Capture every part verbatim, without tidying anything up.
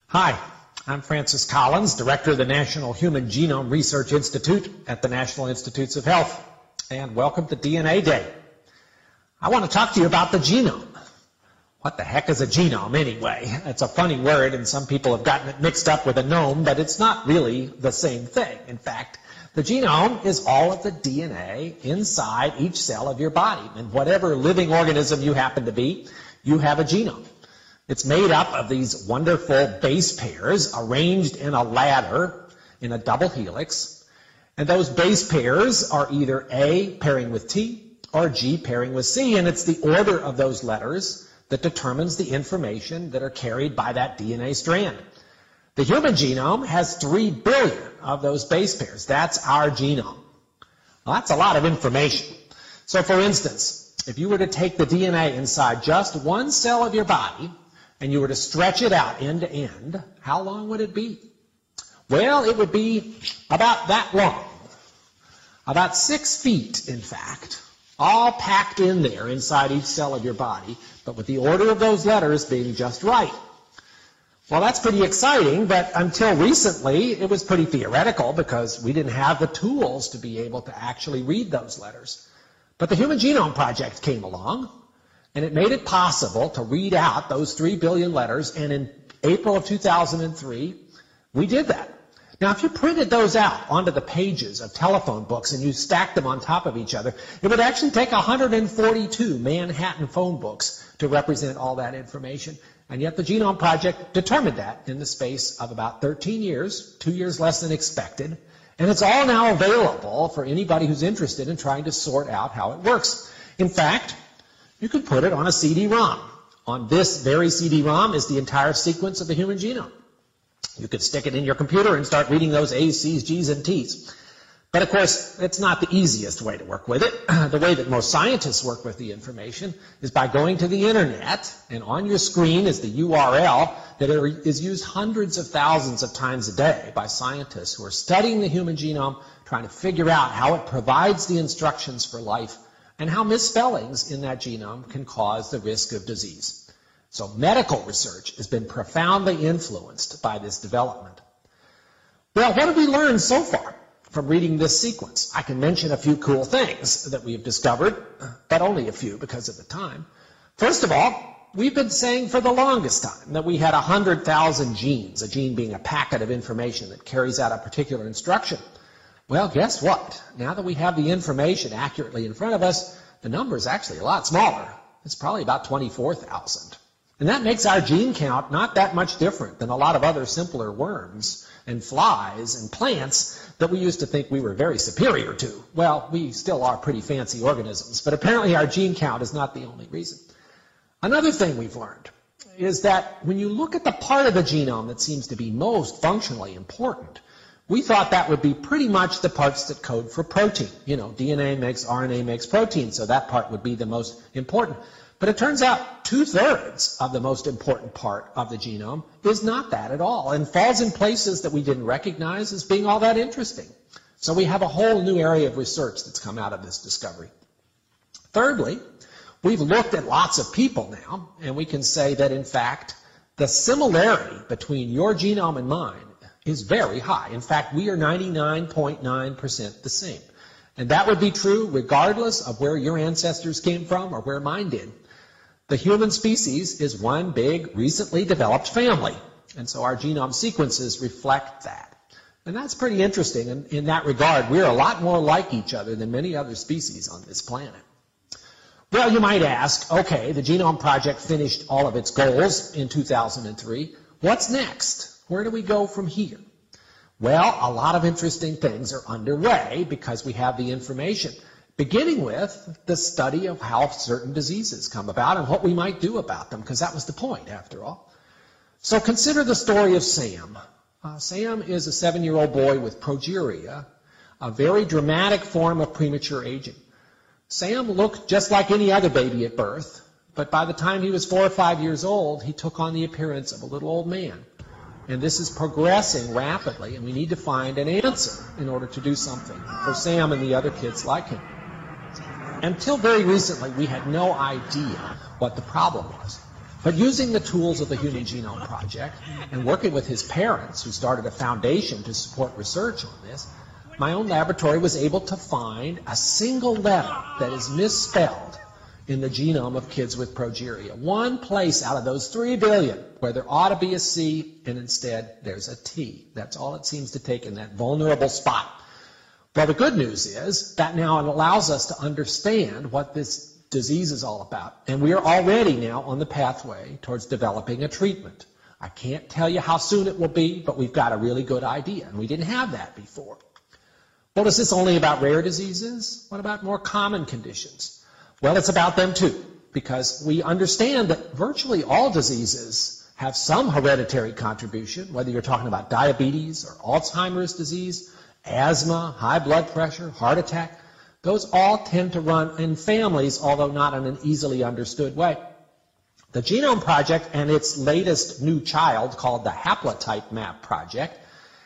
Hi, I'm Francis Collins, Director of the National Human Genome Research Institute at the National Institutes of Health, and welcome to D N A Day. I want to talk to you about the genome. What the heck is a genome anyway? It's a funny word, and some people have gotten it mixed up with a gnome, but it's not really the same thing. In fact, the genome is all of the D N A inside each cell of your body, and whatever living organism you happen to be, you have a genome. It's made up of these wonderful base pairs arranged in a ladder in a double helix. And those base pairs are either A pairing with T or G pairing with C. And it's the order of those letters that determines the information that are carried by that D N A strand. The human genome has three billion of those base pairs. That's our genome. Well, that's a lot of information. So for instance, if you were to take the D N A inside just one cell of your body, and you were to stretch it out end to end, how long would it be? Well, it would be about that long. About six feet, in fact, all packed in there inside each cell of your body, but with the order of those letters being just right. Well, that's pretty exciting, but until recently, it was pretty theoretical because we didn't have the tools to be able to actually read those letters. But the Human Genome Project came along, and it made it possible to read out those three billion letters, and in April of two thousand three, we did that. Now, if you printed those out onto the pages of telephone books and you stacked them on top of each other, it would actually take one hundred forty-two Manhattan phone books to represent all that information. And yet the Genome Project determined that in the space of about thirteen years, two years less than expected. And it's all now available for anybody who's interested in trying to sort out how it works. In fact, you could put it on a C D ROM. On this very C D ROM is the entire sequence of the human genome. You could stick it in your computer and start reading those A's, C's, G's, and T's. But of course, it's not the easiest way to work with it. The way that most scientists work with the information is by going to the internet, and on your screen is the U R L that is used hundreds of thousands of times a day by scientists who are studying the human genome, trying to figure out how it provides the instructions for life and how misspellings in that genome can cause the risk of disease. So medical research has been profoundly influenced by this development. Well, what have we learned so far from reading this sequence? I can mention a few cool things that we've discovered, but only a few because of the time. First of all, we've been saying for the longest time that we had one hundred thousand genes, a gene being a packet of information that carries out a particular instruction. Well, guess what? Now that we have the information accurately in front of us, the number is actually a lot smaller. It's probably about twenty-four thousand. And that makes our gene count not that much different than a lot of other simpler worms and flies and plants that we used to think we were very superior to. Well, we still are pretty fancy organisms, but apparently our gene count is not the only reason. Another thing we've learned is that when you look at the part of the genome that seems to be most functionally important, we thought that would be pretty much the parts that code for protein. You know, D N A makes R N A makes protein, so that part would be the most important. But it turns out two-thirds of the most important part of the genome is not that at all and falls in places that we didn't recognize as being all that interesting. So we have a whole new area of research that's come out of this discovery. Thirdly, we've looked at lots of people now, and we can say that, in fact, the similarity between your genome and mine is very high. In fact, we are ninety-nine point nine percent the same. And that would be true regardless of where your ancestors came from or where mine did. The human species is one big, recently developed family. And so our genome sequences reflect that. And that's pretty interesting. And in that regard, we're a lot more like each other than many other species on this planet. Well, you might ask, okay, the Genome Project finished all of its goals in two thousand three. What's next? Where do we go from here? Well, a lot of interesting things are underway because we have the information, beginning with the study of how certain diseases come about and what we might do about them, because that was the point, after all. So consider the story of Sam. Uh, Sam is a seven-year-old boy with progeria, a very dramatic form of premature aging. Sam looked just like any other baby at birth, but by the time he was four or five years old, he took on the appearance of a little old man. And this is progressing rapidly, and we need to find an answer in order to do something for Sam and the other kids like him. Until very recently, we had no idea what the problem was. But using the tools of the Human Genome Project and working with his parents, who started a foundation to support research on this, my own laboratory was able to find a single letter that is misspelled in the genome of kids with progeria. One place out of those three billion where there ought to be a C, and instead there's a T. That's all it seems to take in that vulnerable spot. Well, the good news is that now it allows us to understand what this disease is all about. And we are already now on the pathway towards developing a treatment. I can't tell you how soon it will be, but we've got a really good idea, and we didn't have that before. Well, is this only about rare diseases? What about more common conditions? Well, it's about them too, because we understand that virtually all diseases have some hereditary contribution, whether you're talking about diabetes or Alzheimer's disease, asthma, high blood pressure, heart attack. Those all tend to run in families, although not in an easily understood way. The Genome Project and its latest new child, called the Haplotype Map Project,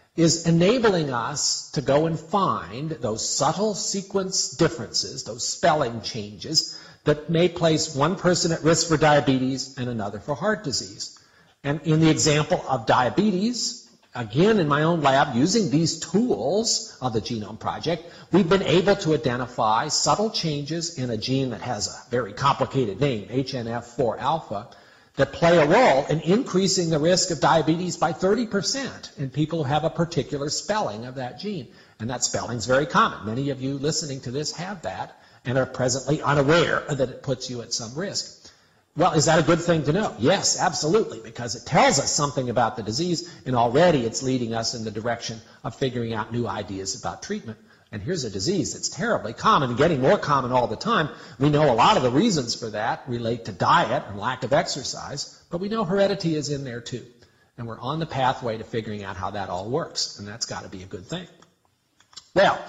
is enabling us to go and find those subtle sequence differences, those spelling changes, that may place one person at risk for diabetes and another for heart disease. And in the example of diabetes, again in my own lab, using these tools of the Genome Project, we've been able to identify subtle changes in a gene that has a very complicated name, H N F four alpha, that play a role in increasing the risk of diabetes by thirty percent in people who have a particular spelling of that gene. And that spelling is very common. Many of you listening to this have that and are presently unaware that it puts you at some risk. Well, is that a good thing to know? Yes, absolutely, because it tells us something about the disease, and already it's leading us in the direction of figuring out new ideas about treatment. And here's a disease that's terribly common and getting more common all the time. We know a lot of the reasons for that relate to diet and lack of exercise, but we know heredity is in there too. And we're on the pathway to figuring out how that all works, and that's got to be a good thing. Well,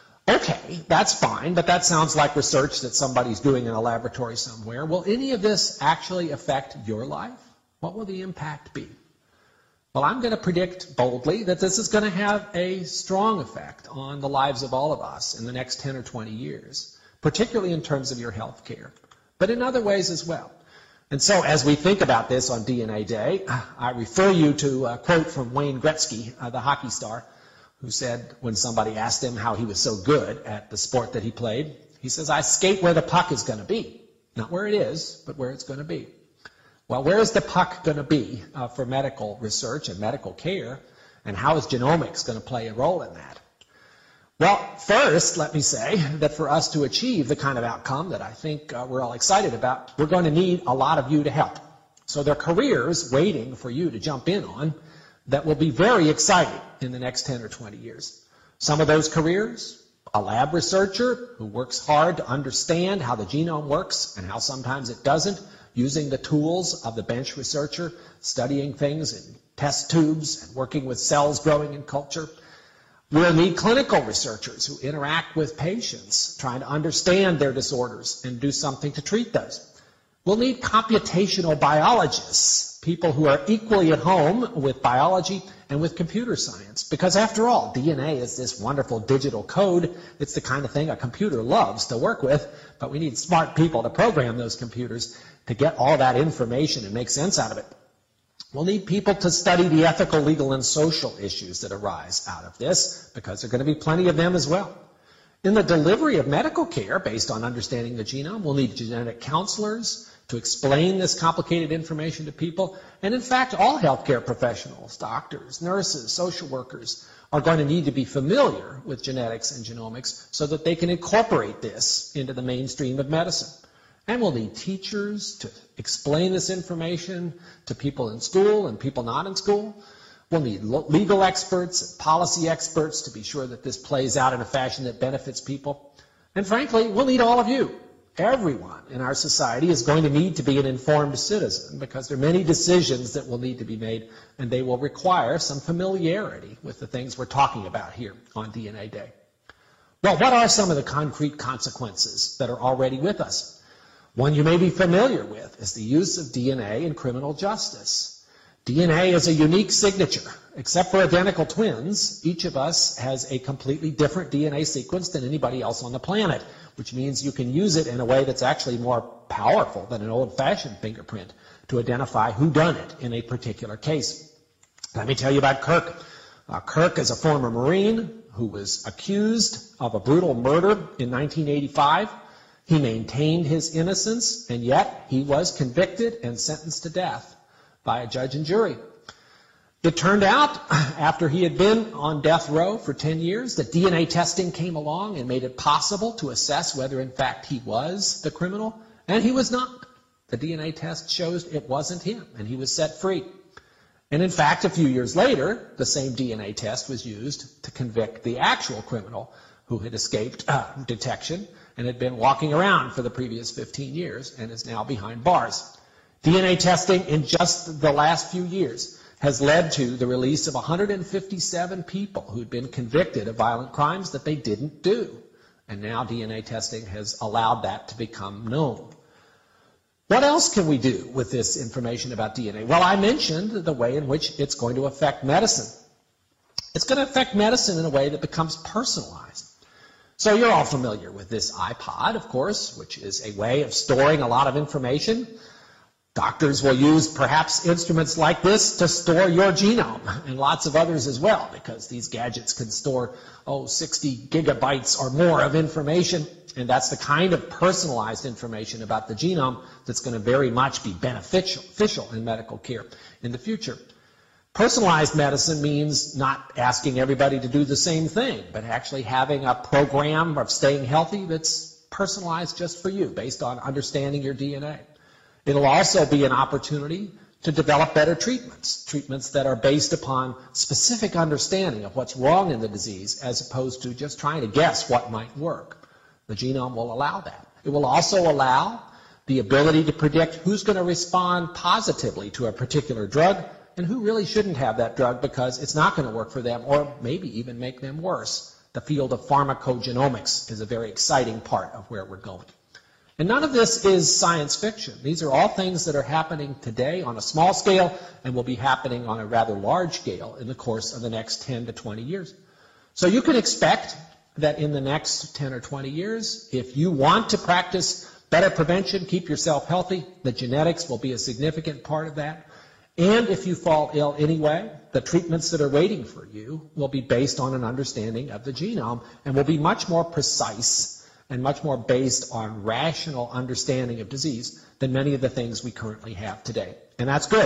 okay, that's fine, but that sounds like research that somebody's doing in a laboratory somewhere. Will any of this actually affect your life? What will the impact be? Well, I'm going to predict boldly that this is going to have a strong effect on the lives of all of us in the next ten or twenty years, particularly in terms of your health care, but in other ways as well. And so as we think about this on D N A Day, I refer you to a quote from Wayne Gretzky, uh, the hockey star, who said when somebody asked him how he was so good at the sport that he played, he says, "I skate where the puck is going to be." Not where it is, but where it's going to be. Well, where is the puck going to be uh, for medical research and medical care, and how is genomics going to play a role in that? Well, first, let me say that for us to achieve the kind of outcome that I think uh, we're all excited about, we're going to need a lot of you to help. So there are careers waiting for you to jump in on that will be very exciting in the next ten or twenty years. Some of those careers, a lab researcher who works hard to understand how the genome works and how sometimes it doesn't, using the tools of the bench researcher, studying things in test tubes and working with cells growing in culture. We'll need clinical researchers who interact with patients, trying to understand their disorders and do something to treat those. We'll need computational biologists, people who are equally at home with biology and with computer science. Because after all, D N A is this wonderful digital code. It's the kind of thing a computer loves to work with, but we need smart people to program those computers to get all that information and make sense out of it. We'll need people to study the ethical, legal, and social issues that arise out of this, because there are going to be plenty of them as well. In the delivery of medical care, based on understanding the genome, we'll need genetic counselors to explain this complicated information to people. And in fact, all healthcare professionals, doctors, nurses, social workers, are going to need to be familiar with genetics and genomics so that they can incorporate this into the mainstream of medicine. And we'll need teachers to explain this information to people in school and people not in school. We'll need legal experts and policy experts to be sure that this plays out in a fashion that benefits people. And frankly, we'll need all of you. Everyone in our society is going to need to be an informed citizen, because there are many decisions that will need to be made, and they will require some familiarity with the things we're talking about here on D N A Day. Well, what are some of the concrete consequences that are already with us? One you may be familiar with is the use of D N A in criminal justice. D N A is a unique signature. Except for identical twins, each of us has a completely different D N A sequence than anybody else on the planet, which means you can use it in a way that's actually more powerful than an old-fashioned fingerprint to identify who done it in a particular case. Let me tell you about Kirk. Uh, Kirk is a former Marine who was accused of a brutal murder in nineteen eighty-five. He maintained his innocence, and yet he was convicted and sentenced to death by a judge and jury. It turned out, after he had been on death row for ten years, that D N A testing came along and made it possible to assess whether, in fact, he was the criminal, and he was not. The D N A test shows it wasn't him, and he was set free. And in fact, a few years later, the same D N A test was used to convict the actual criminal who had escaped uh, detection and had been walking around for the previous fifteen years and is now behind bars. D N A testing in just the last few years has led to the release of one hundred fifty-seven people who'd been convicted of violent crimes that they didn't do. And now D N A testing has allowed that to become known. What else can we do with this information about D N A? Well, I mentioned the way in which it's going to affect medicine. It's going to affect medicine in a way that becomes personalized. So you're all familiar with this iPod, of course, which is a way of storing a lot of information. Doctors will use perhaps instruments like this to store your genome, and lots of others as well, because these gadgets can store, oh, sixty gigabytes or more of information, and that's the kind of personalized information about the genome that's going to very much be beneficial in medical care in the future. Personalized medicine means not asking everybody to do the same thing, but actually having a program of staying healthy that's personalized just for you, based on understanding your D N A. It'll also be an opportunity to develop better treatments, treatments that are based upon specific understanding of what's wrong in the disease, as opposed to just trying to guess what might work. The genome will allow that. It will also allow the ability to predict who's going to respond positively to a particular drug and who really shouldn't have that drug because it's not going to work for them, or maybe even make them worse. The field of pharmacogenomics is a very exciting part of where we're going. And none of this is science fiction. These are all things that are happening today on a small scale and will be happening on a rather large scale in the course of the next ten to twenty years. So you can expect that in the next ten or twenty years, if you want to practice better prevention, keep yourself healthy, the genetics will be a significant part of that. And if you fall ill anyway, the treatments that are waiting for you will be based on an understanding of the genome and will be much more precise and much more based on rational understanding of disease than many of the things we currently have today. And that's good.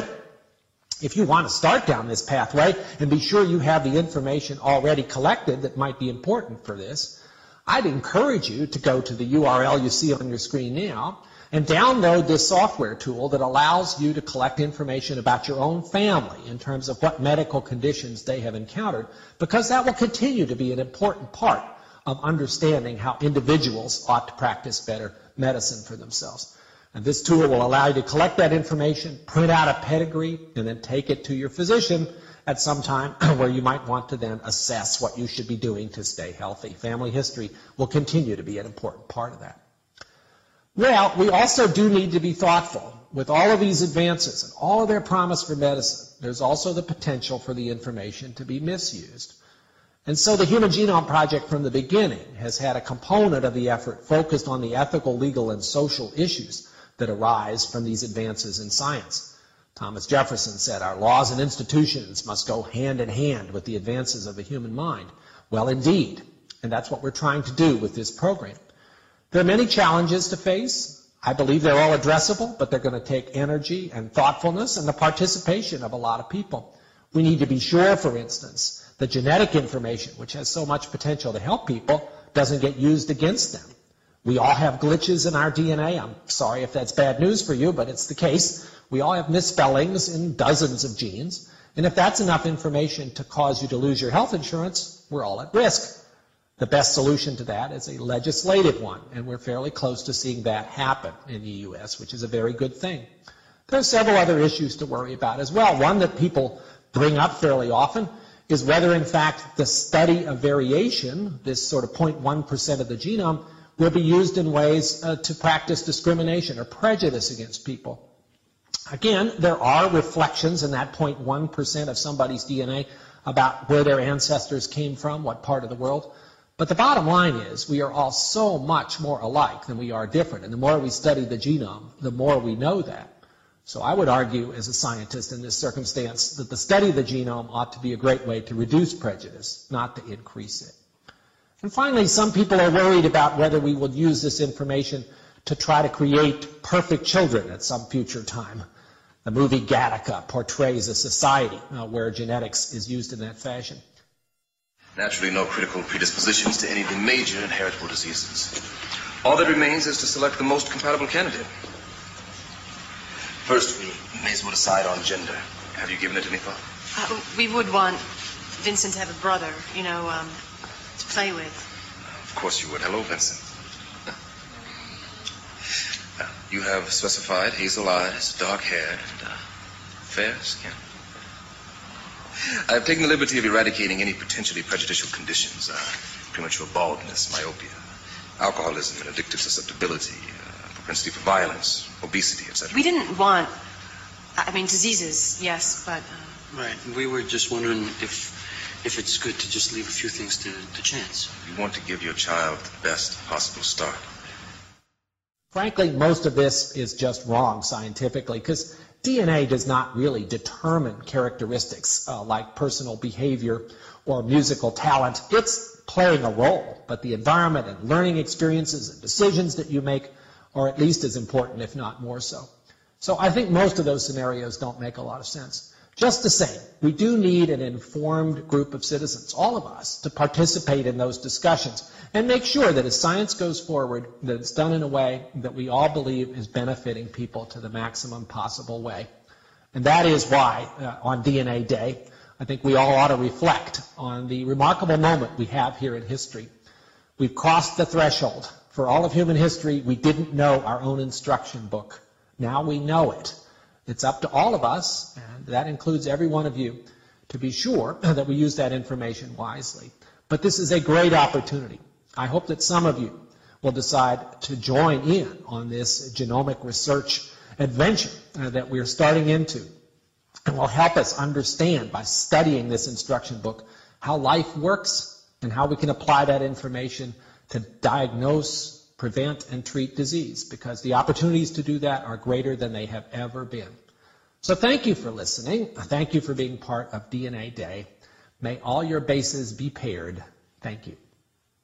If you want to start down this pathway and be sure you have the information already collected that might be important for this, I'd encourage you to go to the U R L you see on your screen now and download this software tool that allows you to collect information about your own family in terms of what medical conditions they have encountered, because that will continue to be an important part of understanding how individuals ought to practice better medicine for themselves. And this tool will allow you to collect that information, print out a pedigree, and then take it to your physician at some time where you might want to then assess what you should be doing to stay healthy. Family history will continue to be an important part of that. Well, we also do need to be thoughtful. With all of these advances and all of their promise for medicine, there's also the potential for the information to be misused. And so the Human Genome Project from the beginning has had a component of the effort focused on the ethical, legal, and social issues that arise from these advances in science. Thomas Jefferson said our laws and institutions must go hand in hand with the advances of the human mind. Well, indeed, and that's what we're trying to do with this program. There are many challenges to face. I believe they're all addressable, but they're going to take energy and thoughtfulness and the participation of a lot of people. We need to be sure, for instance, the genetic information, which has so much potential to help people, doesn't get used against them. We all have glitches in our D N A. I'm sorry if that's bad news for you, but it's the case. We all have misspellings in dozens of genes. And if that's enough information to cause you to lose your health insurance, we're all at risk. The best solution to that is a legislative one, and we're fairly close to seeing that happen in the U S, which is a very good thing. There are several other issues to worry about as well. One that people bring up fairly often is whether, in fact, the study of variation, this sort of zero point one percent of the genome, will be used in ways uh, to practice discrimination or prejudice against people. Again, there are reflections in that zero point one percent of somebody's D N A about where their ancestors came from, what part of the world. But the bottom line is we are all so much more alike than we are different. And the more we study the genome, the more we know that. So I would argue, as a scientist in this circumstance, that the study of the genome ought to be a great way to reduce prejudice, not to increase it. And finally, some people are worried about whether we will use this information to try to create perfect children at some future time. The movie Gattaca portrays a society uh, where genetics is used in that fashion. Naturally, no critical predispositions to any of the major inheritable diseases. All that remains is to select the most compatible candidate. First, we may as well decide on gender. Have you given it any thought? Uh, we would want Vincent to have a brother, you know, um, to play with. Of course you would. Hello, Vincent. Uh, you have specified hazel eyes, dark hair, and uh, fair skin. I have taken the liberty of eradicating any potentially prejudicial conditions, uh, premature baldness, myopia, alcoholism, and addictive susceptibility, uh, propensity for violence, obesity, et cetera. We didn't want, I mean, diseases, yes, but... Uh... Right, we were just wondering if if it's good to just leave a few things to, to chance. You want to give your child the best possible start. Frankly, most of this is just wrong scientifically, because D N A does not really determine characteristics uh, like personal behavior or musical talent. It's playing a role, but the environment and learning experiences and decisions that you make are at least as important, if not more so. So I think most of those scenarios don't make a lot of sense. Just the same, we do need an informed group of citizens, all of us, to participate in those discussions and make sure that as science goes forward, that it's done in a way that we all believe is benefiting people to the maximum possible way. And that is why, uh, on D N A Day, I think we all ought to reflect on the remarkable moment we have here in history. We've crossed the threshold. For all of human history, we didn't know our own instruction book. Now we know it. It's up to all of us, and that includes every one of you, to be sure that we use that information wisely. But this is a great opportunity. I hope that some of you will decide to join in on this genomic research adventure uh, that we're starting into, and will help us understand, by studying this instruction book, how life works and how we can apply that information to diagnose, prevent, and treat disease, because the opportunities to do that are greater than they have ever been. So thank you for listening. Thank you for being part of D N A Day. May all your bases be paired. Thank you.